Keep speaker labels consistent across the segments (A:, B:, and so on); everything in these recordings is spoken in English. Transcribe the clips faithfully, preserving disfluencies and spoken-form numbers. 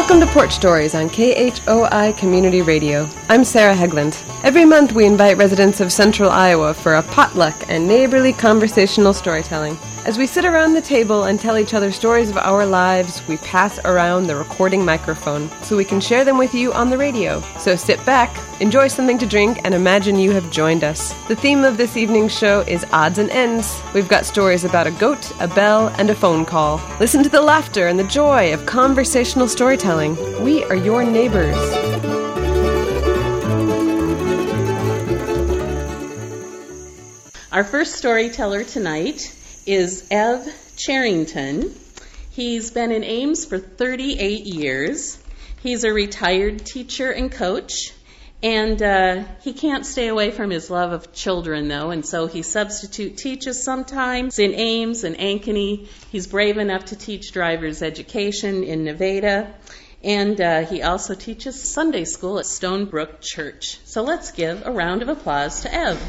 A: Welcome to Porch Stories on K H O I Community Radio. I'm Sarah Hegland. Every month we invite residents of Central Iowa for a potluck and neighborly conversational storytelling. As we sit around the table and tell each other stories of our lives, we pass around the recording microphone so we can share them with you on the radio. So sit back, enjoy something to drink, and imagine you have joined us. The theme of this evening's show is odds and ends. We've got stories about a goat, a bell, and a phone call. Listen to the laughter and the joy of conversational storytelling. We are your neighbors.
B: Our first storyteller tonight is Ev Charrington. He's been in Ames for thirty-eight years. He's a retired teacher and coach, and uh, he can't stay away from his love of children, though, and so he substitute teaches sometimes in Ames and Ankeny. He's brave enough to teach driver's education in Nevada, and uh, he also teaches Sunday school at Stonebrook Church. So let's give a round of applause to Ev.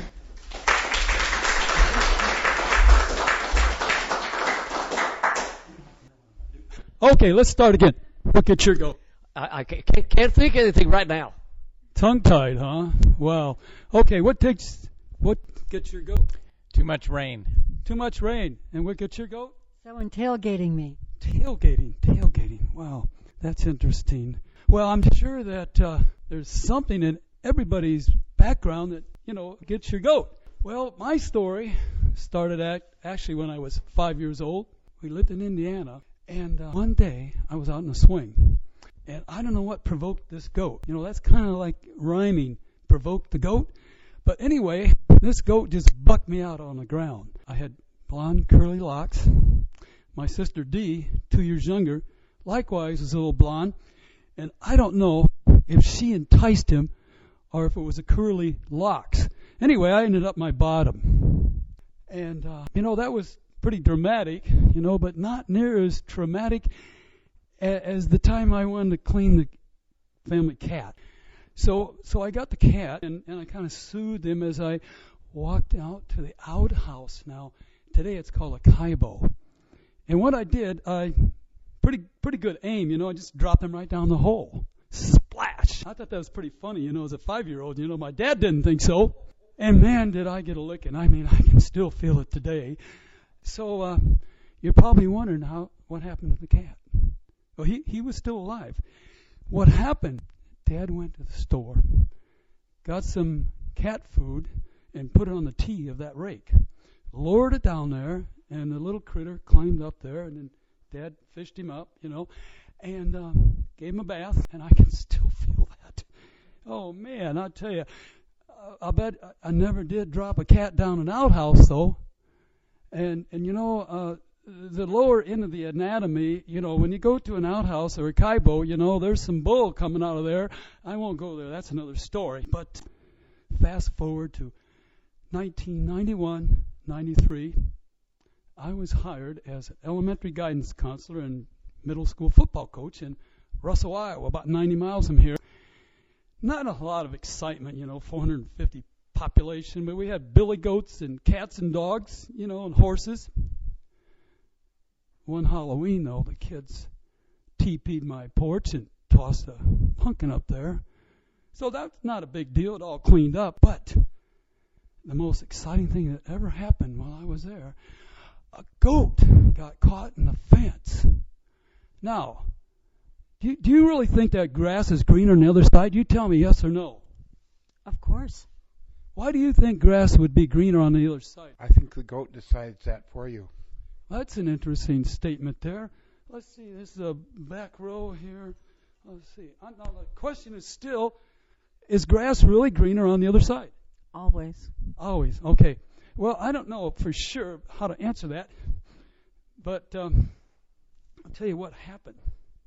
C: Okay, let's start again. What gets your goat?
D: I, I can't, can't think of anything right now.
C: Tongue-tied, huh? Wow. Okay, what takes, what gets your goat?
E: Too much rain.
C: Too much rain. And what gets your goat?
F: Someone tailgating me.
C: Tailgating, tailgating. Wow, that's interesting. Well, I'm sure that uh, there's something in everybody's background that, you know, gets your goat. Well, my story started at, actually when I was five years old. We lived in Indiana. And uh, one day, I was out in a swing, and I don't know what provoked this goat. You know, that's kind of like rhyming, provoke the goat. But anyway, this goat just bucked me out on the ground. I had blonde, curly locks. My sister Dee, two years younger, likewise was a little blonde. And I don't know if she enticed him or if it was the curly locks. Anyway, I ended up my bottom. And, uh, you know, that was pretty dramatic, you know, but not near as traumatic a- as the time I wanted to clean the family cat. So so I got the cat, and, and I kind of soothed him as I walked out to the outhouse. Now, today it's called a kaibo. And what I did, I pretty pretty good aim, you know, I just dropped him right down the hole. Splash! I thought that was pretty funny, you know, as a five-year-old. You know, my dad didn't think so. And man, did I get a licking. I mean, I can still feel it today. So uh, you're probably wondering how what happened to the cat. Well, he, he was still alive. What happened? Dad went to the store, got some cat food, and put it on the tee of that rake. Lowered it down there, and the little critter climbed up there, and then Dad fished him up, you know, and uh, gave him a bath, and I can still feel that. Oh, man, I tell you, uh, I bet I never did drop a cat down an outhouse, though. And, and you know, uh, the lower end of the anatomy, you know, when you go to an outhouse or a kaibo, you know, there's some bull coming out of there. I won't go there. That's another story. But fast forward to nineteen ninety-one, ninety-three, I was hired as an elementary guidance counselor and middle school football coach in Russell, Iowa, about ninety miles from here. Not a lot of excitement, you know, four hundred fifty population, but we had billy goats and cats and dogs, you know, and horses. One Halloween, though, the kids T P'd my porch and tossed a pumpkin up there. So that's not a big deal. It all cleaned up. But the most exciting thing that ever happened while I was there, a goat got caught in the fence. Now, do you, do you really think that grass is greener on the other side? You tell me yes or no.
F: Of course.
C: Why do you think grass would be greener on the other side?
G: I think the goat decides that for you.
C: That's an interesting statement there. Let's see, this is a back row here. Let's see. Now the question is still, is grass really greener on the other side?
F: Always.
C: Always. Okay. Well, I don't know for sure how to answer that, but um, I'll tell you what happened.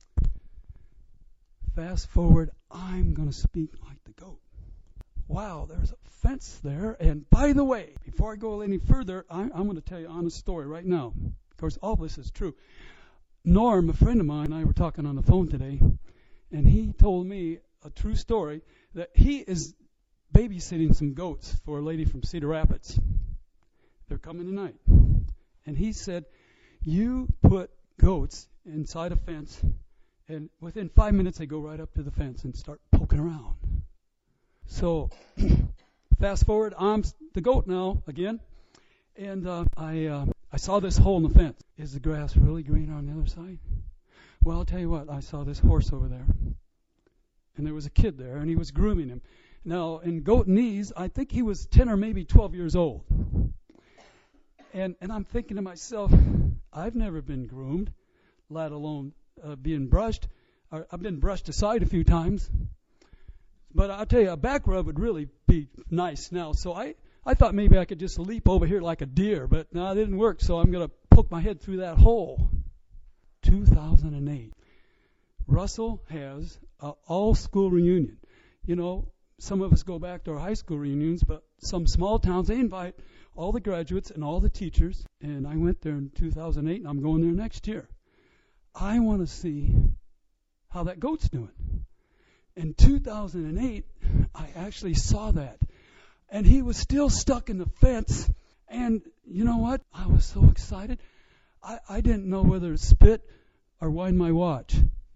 C: Fast forward, I'm going to speak like the goat. Wow, there's a fence there. And by the way, before I go any further, I, I'm going to tell you an honest story right now. Of course, all this is true. Norm, a friend of mine, and I were talking on the phone today, and he told me a true story that he is babysitting some goats for a lady from Cedar Rapids. They're coming tonight. And he said, you put goats inside a fence And within five minutes, they go right up to the fence and start poking around. So fast forward, I'm the goat now again, and uh, I uh, I saw this hole in the fence. Is the grass really green on the other side? Well, I'll tell you what, I saw this horse over there, and there was a kid there, and he was grooming him. Now, in goatnese, I think he was ten or maybe twelve years old. And and I'm thinking to myself, I've never been groomed, let alone uh, being brushed. Uh, I've been brushed aside a few times. But I'll tell you, a back rub would really be nice now. So I, I thought maybe I could just leap over here like a deer, but no, it didn't work. So I'm going to poke my head through that hole. two thousand eight. Russell has an all-school reunion. You know, some of us go back to our high school reunions, but some small towns, they invite all the graduates and all the teachers. And I went there in two thousand eight, and I'm going there next year. I want to see how that goat's doing. In two thousand eight, I actually saw that. And he was still stuck in the fence. And you know what? I was so excited. I, I didn't know whether to spit or wind my watch.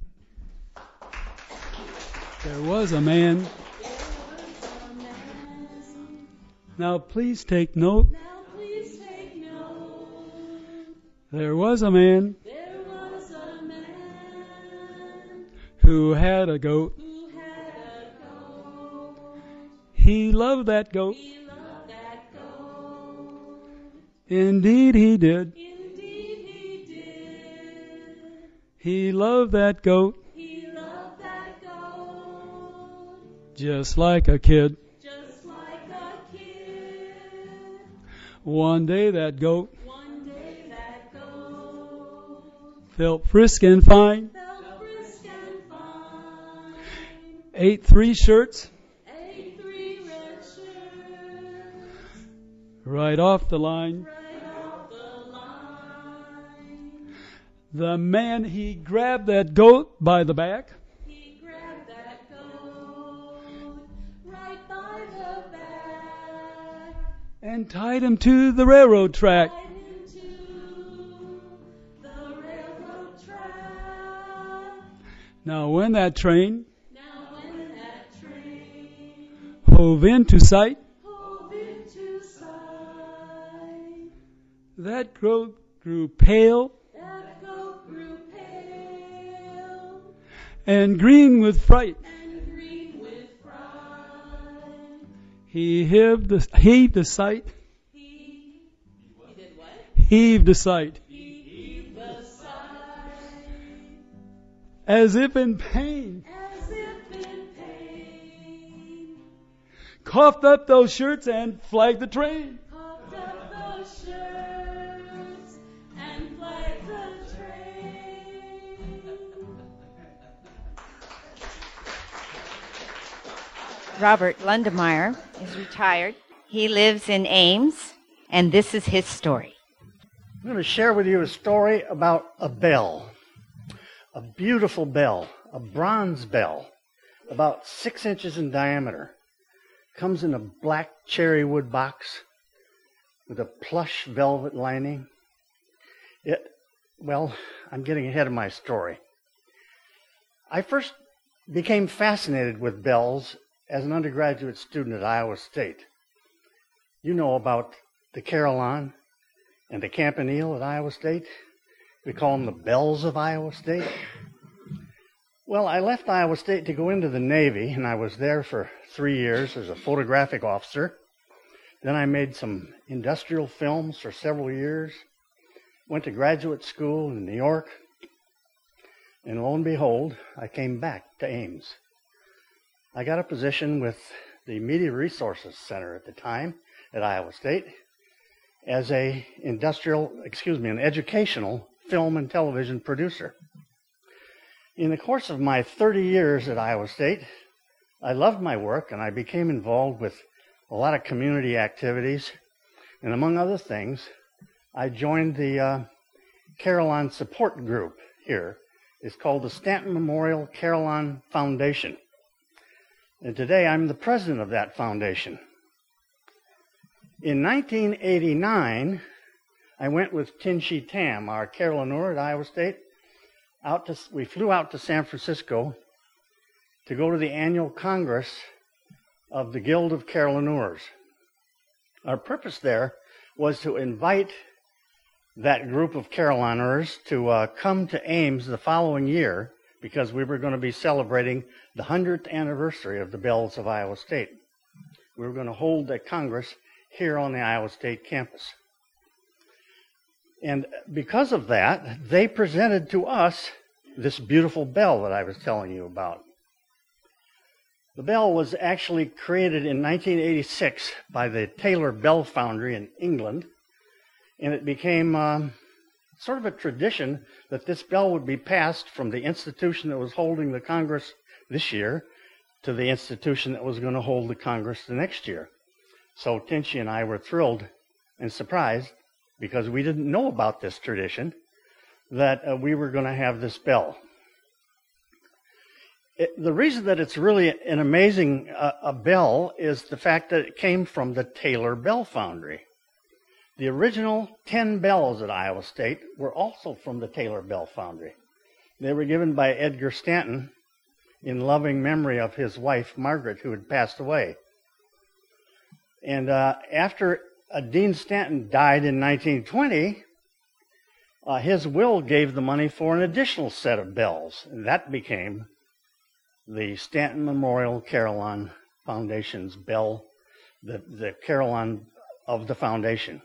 C: There was a man. Now please take note.
B: Now please take note.
C: There was a man.
B: There was a man
C: Who had a goat.
B: who had a goat.
C: He loved that goat.
B: He loved that goat.
C: Indeed he did.
B: Indeed he did.
C: He loved that goat
B: He loved that goat.
C: just like a kid.
B: Just like a kid.
C: One day that goat
B: One day that goat
C: felt frisk and fine,
B: felt brisk and fine.
C: ate three shirts
B: Ate three red shirts.
C: right off the line.
B: Right off the line.
C: The man, he grabbed that goat by the back
B: He grabbed that goat right by the back.
C: and tied him to the railroad track.
B: Tied him to the railroad track.
C: Now when that train
B: Now when that train
C: hove into sight,
B: hove into sight,
C: that goat grew pale
B: that goat grew pale
C: and green with fright.
B: and green with fright.
C: He heaved the, heaved a sight,
B: He, he did what?
C: heaved a sight,
B: He heaved a sigh
C: as if in pain,
B: as if in pain.
C: coughed up those shirts and flagged the train.
B: Popped up those shirts and flagged the train.
E: Robert Lundemeyer is retired. He lives in Ames, and this is his story.
H: I'm going to share with you a story about a bell, a beautiful bell, a bronze bell, about six inches in diameter. Comes in a black cherry wood box with a plush velvet lining. It, well, I'm getting ahead of my story. I first became fascinated with bells as an undergraduate student at Iowa State. You know about the carillon and the campanile at Iowa State. We call them the bells of Iowa State. Well, I left Iowa State to go into the Navy, and I was there for three years as a photographic officer. Then I made some industrial films for several years, went to graduate school in New York, and lo and behold, I came back to Ames. I got a position with the Media Resources Center at the time at Iowa State as a industrial, excuse me, an educational film and television producer. In the course of my thirty years at Iowa State, I loved my work and I became involved with a lot of community activities. And among other things, I joined the uh, Carillon support group here. It's called the Stanton Memorial Carillon Foundation. And today I'm the president of that foundation. In nineteen eighty-nine, I went with Tin Shi Tam, our carillonneur at Iowa State. out to, we flew out to San Francisco to go to the annual Congress of the Guild of Carillonneurs. Our purpose there was to invite that group of carillonneurs to uh, come to Ames the following year, because we were going to be celebrating the hundredth anniversary of the Bells of Iowa State. We were going to hold a Congress here on the Iowa State campus. And because of that, they presented to us this beautiful bell that I was telling you about. The bell was actually created in nineteen eighty-six by the Taylor Bell Foundry in England, and it became um, sort of a tradition that this bell would be passed from the institution that was holding the Congress this year to the institution that was going to hold the Congress the next year. So Tinchy and I were thrilled and surprised, because we didn't know about this tradition, that uh, we were going to have this bell. It, the reason that it's really an amazing uh, a bell is the fact that it came from the Taylor Bell Foundry. The original ten bells at Iowa State were also from the Taylor Bell Foundry. They were given by Edgar Stanton in loving memory of his wife, Margaret, who had passed away. And uh, after uh, Dean Stanton died in nineteen twenty, uh, his will gave the money for an additional set of bells, and that became the Stanton Memorial Carillon Foundation's bell, the, the carillon of the foundation.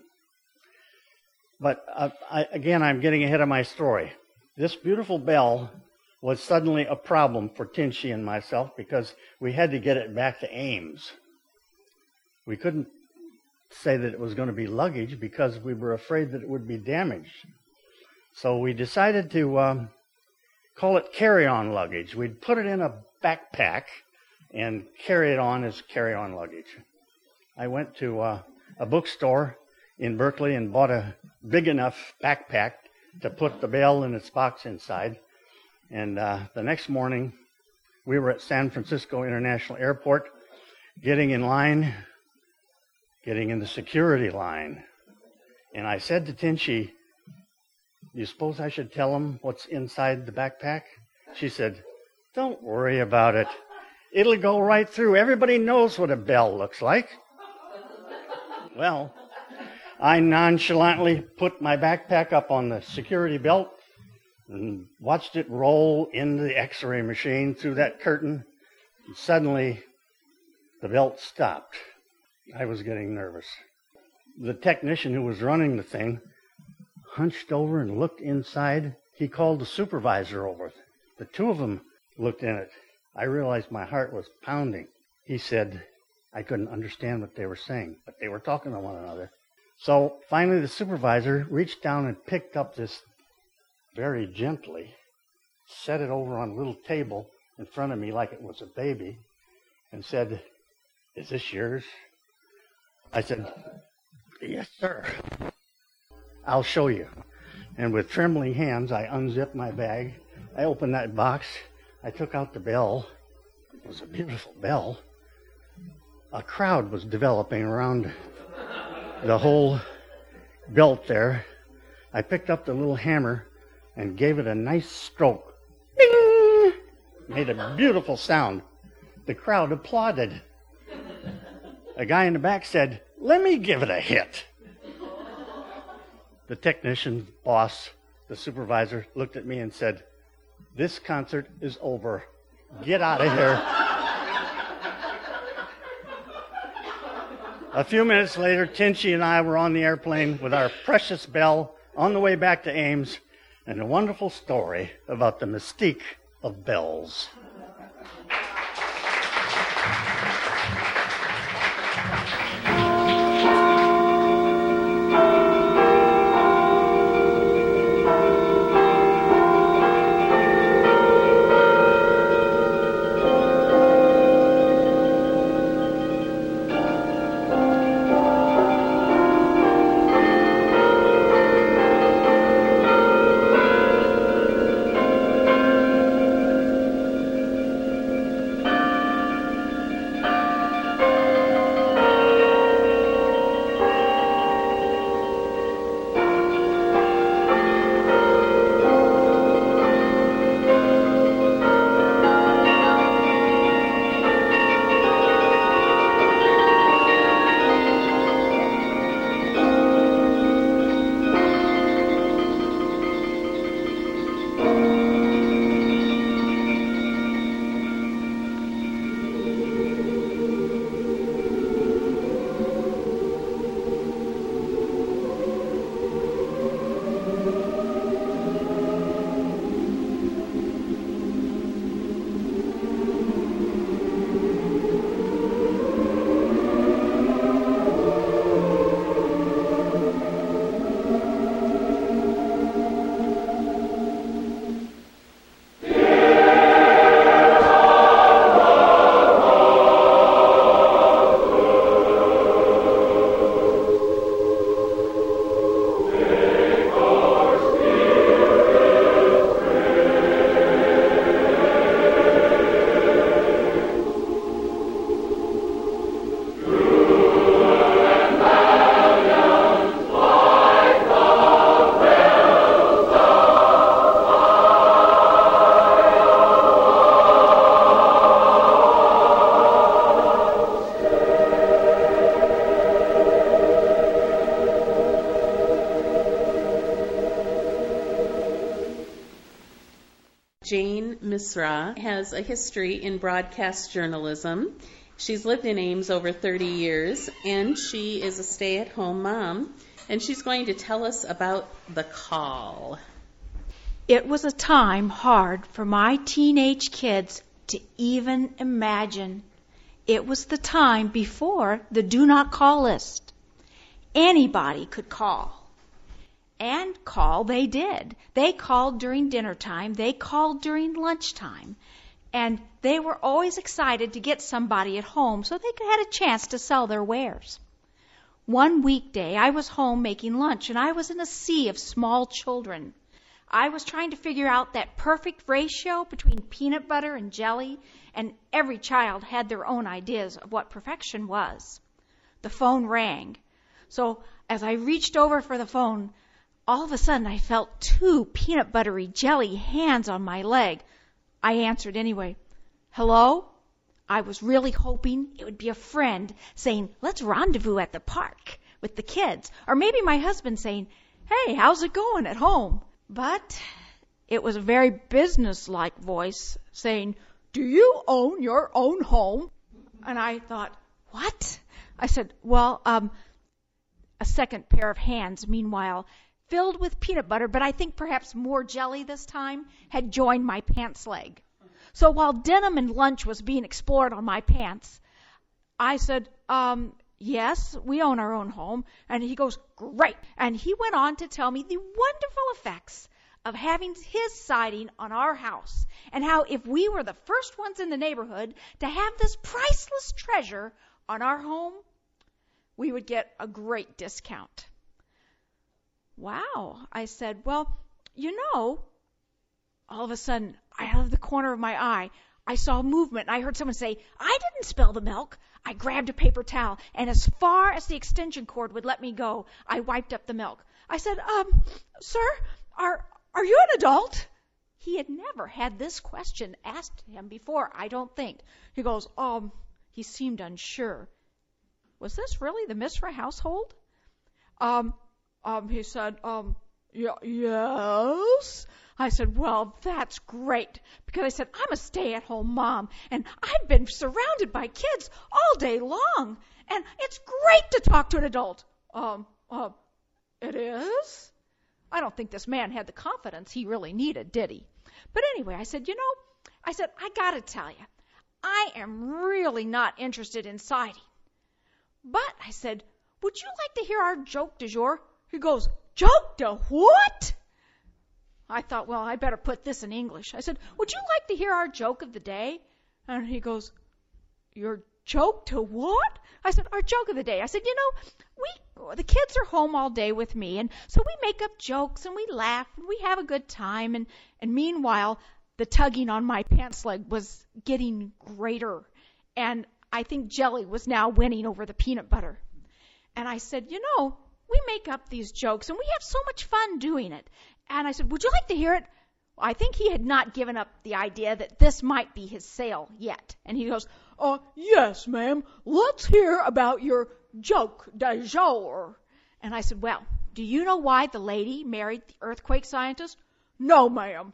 H: But uh, I, again, I'm getting ahead of my story. This beautiful bell was suddenly a problem for Tinchy and myself, because we had to get it back to Ames. We couldn't say that it was going to be luggage because we were afraid that it would be damaged. So we decided to um, call it carry-on luggage. We'd put it in a backpack and carry it on as carry-on luggage. I went to uh, a bookstore in Berkeley and bought a big enough backpack to put the bell and its box inside. And uh, the next morning, we were at San Francisco International Airport, getting in line, getting in the security line. And I said to Tinchy, "You suppose I should tell them what's inside the backpack?" She said, "Don't worry about it. It'll go right through. Everybody knows what a bell looks like." Well, I nonchalantly put my backpack up on the security belt and watched it roll into the x-ray machine through that curtain. And suddenly, the belt stopped. I was getting nervous. The technician who was running the thing hunched over and looked inside. He called the supervisor over. The two of them looked in it. I realized my heart was pounding. He said, I couldn't understand what they were saying, but they were talking to one another. So finally the supervisor reached down and picked up this very gently, set it over on a little table in front of me like it was a baby, and said, "Is this yours?" I said, "Yes, sir. I'll show you." And with trembling hands, I unzipped my bag. I opened that box. I took out the bell. It was a beautiful bell. A crowd was developing around the whole belt there. I picked up the little hammer and gave it a nice stroke. Ding! Made a beautiful sound. The crowd applauded. A guy in the back said, "Let me give it a hit." The technician boss, the supervisor, looked at me and said, "This concert is over. Get out of here." A few minutes later, Tinchy and I were on the airplane with our precious bell on the way back to Ames, and a wonderful story about the mystique of bells.
B: Misra has a history in broadcast journalism. She's lived in Ames over thirty years, and she is a stay-at-home mom, and she's going to tell us about the call.
I: It was a time hard for my teenage kids to even imagine. It was the time before the do not call list. Anybody could call. And call they did. They called during dinner time. They called during lunchtime. And they were always excited to get somebody at home so they could have a chance to sell their wares. One weekday, I was home making lunch, and I was in a sea of small children. I was trying to figure out that perfect ratio between peanut butter and jelly, and every child had their own ideas of what perfection was. The phone rang. So as I reached over for the phone, all of a sudden I felt two peanut buttery jelly hands on my leg. I answered anyway. Hello? I was really hoping it would be a friend saying, let's rendezvous at the park with the kids. Or maybe my husband saying, hey, how's it going at home? But it was a very business-like voice saying, do you own your own home? And I thought, what? I said, well, um, a second pair of hands, meanwhile, filled with peanut butter, but I think perhaps more jelly this time, had joined my pants leg. So while denim and lunch was being explored on my pants, I said, um, yes, we own our own home. And he goes, great. And he went on to tell me the wonderful effects of having his siding on our house, and how if we were the first ones in the neighborhood to have this priceless treasure on our home, we would get a great discount. Wow, I said, well, you know, all of a sudden, out of the corner of my eye, I saw movement. I heard someone say, I didn't spill the milk. I grabbed a paper towel, and as far as the extension cord would let me go, I wiped up the milk. I said, um, sir, are are you an adult? He had never had this question asked him before, I don't think. He goes, um, he seemed unsure. Was this really the Misra household? Um, um, he said, um, yeah, yes. I said, well, that's great. Because I said, I'm a stay-at-home mom, and I've been surrounded by kids all day long, and it's great to talk to an adult. Um, um, it is? I don't think this man had the confidence he really needed, did he? But anyway, I said, you know, I said, I got to tell you, I am really not interested in siding. But, I said, would you like to hear our joke du jour? He goes, joke de what? I thought, well, I better put this in English. I said, would you like to hear our joke of the day? And he goes, your joke to what? I said, our joke of the day. I said, you know, we, the kids are home all day with me, and so we make up jokes, and we laugh, and we have a good time, and, and meanwhile, the tugging on my pants leg was getting greater, and I think jelly was now winning over the peanut butter. And I said, you know, we make up these jokes, and we have so much fun doing it. And I said, would you like to hear it? I think he had not given up the idea that this might be his sale yet. And he goes, uh, yes, ma'am, let's hear about your joke du jour. And I said, well, do you know why the lady married the earthquake scientist? No, ma'am.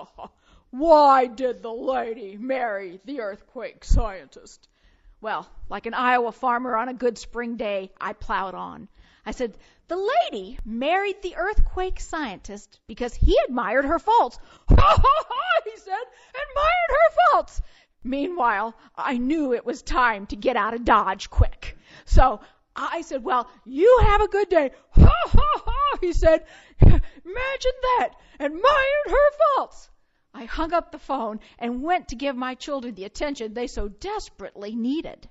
I: Why did the lady marry the earthquake scientist? Well, like an Iowa farmer on a good spring day, I plowed on. I said, the lady married the earthquake scientist because he admired her faults. Ha ha ha, he said, admired her faults. Meanwhile, I knew it was time to get out of Dodge quick. So I said, well, you have a good day. Ha ha ha, he said, imagine that, admired her faults. I hung up the phone and went to give my children the attention they so desperately needed.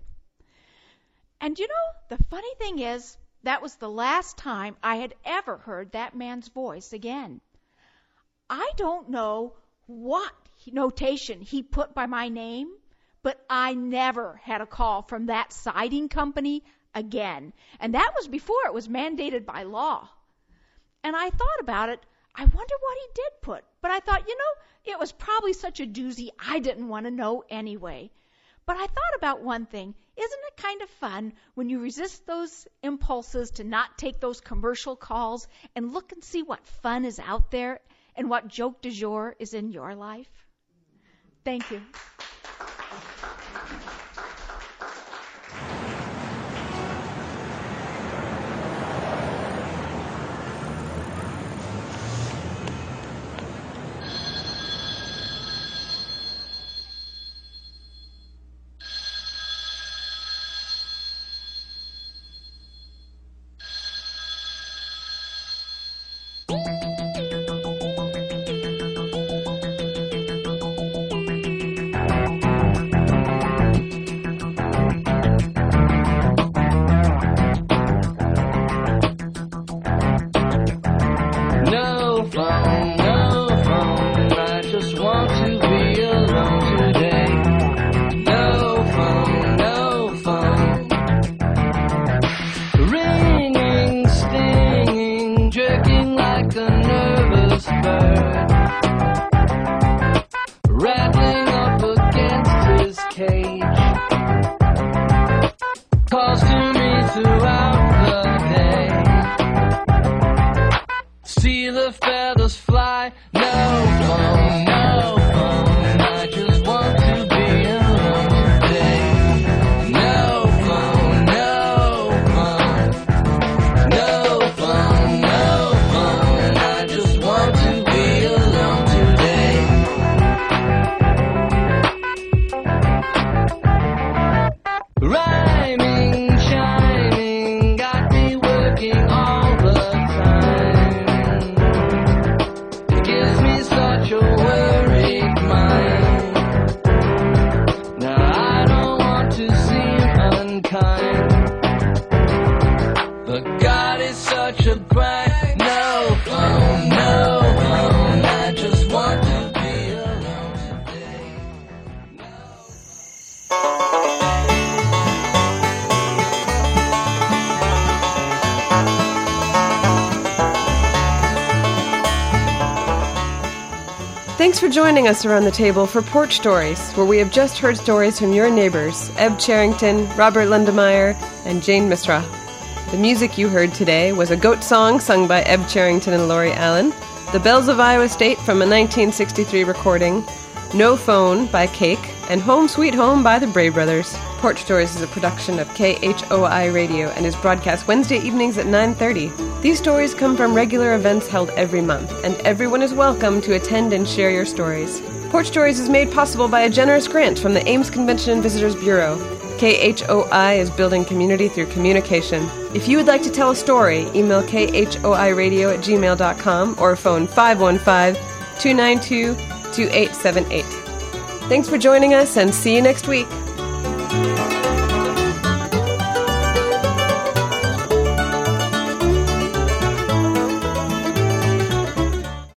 I: And you know, the funny thing is, that was the last time I had ever heard that man's voice again. I don't know what notation he put by my name, but I never had a call from that siding company again. And that was before it was mandated by law. And I thought about it. I wonder what he did put. But I thought, you know, it was probably such a doozy I didn't want to know anyway. But I thought about one thing. Isn't it kind of fun when you resist those impulses to not take those commercial calls and look and see what fun is out there and what joke du jour is in your life? Thank you.
A: Thanks for joining us around the table for Porch Stories, where we have just heard stories from your neighbors, Eb Charrington, Robert Lindemeyer, and Jane Misra. The music you heard today was a goat song sung by Eb Charrington and Laurie Allen, The Bells of Iowa State from a nineteen sixty-three recording, No Phone by Cake, and Home Sweet Home by the Bray Brothers. Porch Stories is a production of K H O I Radio and is broadcast Wednesday evenings at nine thirty. These stories come from regular events held every month, and everyone is welcome to attend and share your stories. Porch Stories is made possible by a generous grant from the Ames Convention and Visitors Bureau. K H O I is building community through communication. If you would like to tell a story, email k h o i radio at gmail dot com or phone five one five, two nine two, two eight seven eight. Thanks for joining us, and see you next week.